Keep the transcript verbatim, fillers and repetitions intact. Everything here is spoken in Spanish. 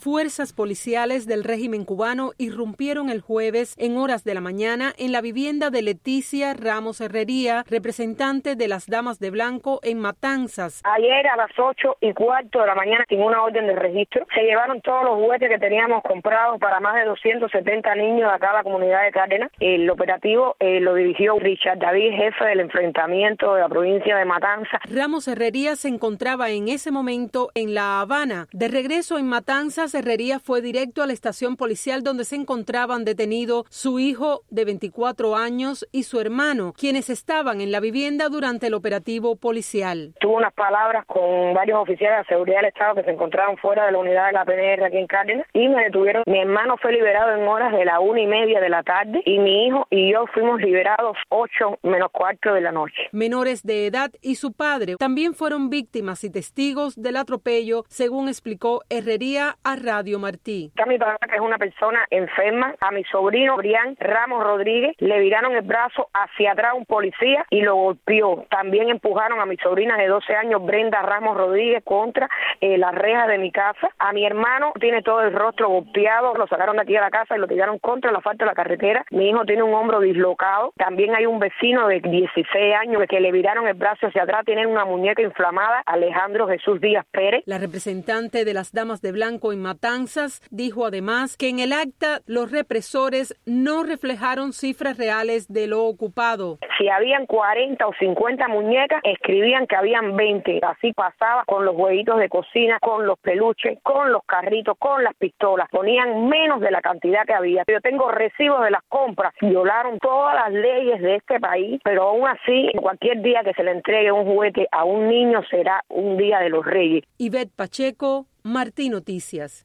fuerzas policiales del régimen cubano irrumpieron el jueves en horas de la mañana en la vivienda de Leticia Ramos Herrería, representante de las Damas de Blanco en Matanzas. Ayer a las ocho y cuarto de la mañana, sin una orden de registro, se llevaron todos los juguetes que teníamos comprados para más de doscientos setenta niños de acá de la comunidad de Cárdenas. El operativo eh, lo dirigió Richard David, jefe del enfrentamiento de la provincia de Matanzas. Ramos Herrería se encontraba en ese momento en La Habana. De regreso en Matanzas, Herrería fue directo a la estación policial donde se encontraban detenidos su hijo de veinticuatro años y su hermano, quienes estaban en la vivienda durante el operativo policial. Tuvo unas palabras con varios oficiales de seguridad del Estado que se encontraban fuera de la unidad de la P N R aquí en Cárdenas y me detuvieron. Mi hermano fue liberado en horas de la una y media de la tarde y mi hijo y yo fuimos liberados ocho menos cuarto de la noche. Menores de edad y su padre también fueron víctimas y testigos del atropello, según explicó Herrería a Radio Martí. A mi papá, que es una persona enferma, a mi sobrino Brian Ramos Rodríguez le viraron el brazo hacia atrás un policía y lo golpeó. También empujaron a mi sobrina de doce años, Brenda Ramos Rodríguez, contra eh, las rejas de mi casa. A mi hermano tiene todo el rostro golpeado, lo sacaron de aquí a la casa y lo tiraron contra la asfalto de la carretera. Mi hijo tiene un hombro dislocado. También hay un vecino de dieciséis años que le viraron el brazo hacia atrás, tiene una muñeca inflamada, Alejandro Jesús Díaz Pérez. La representante de las Damas de Blanco en Matanzas dijo además que en el acta los represores no reflejaron cifras reales de lo ocupado. Si habían cuarenta o cincuenta muñecas, escribían que habían veinte. Así pasaba con los huevitos de cocina, con los peluches, con los carritos, con las pistolas. Ponían menos de la cantidad que había. Yo tengo recibos de las compras. Violaron todas las leyes de este país, pero aún así, cualquier día que se le entregue un juguete a un niño será un día de los Reyes. Ivette Pacheco, Martí Noticias.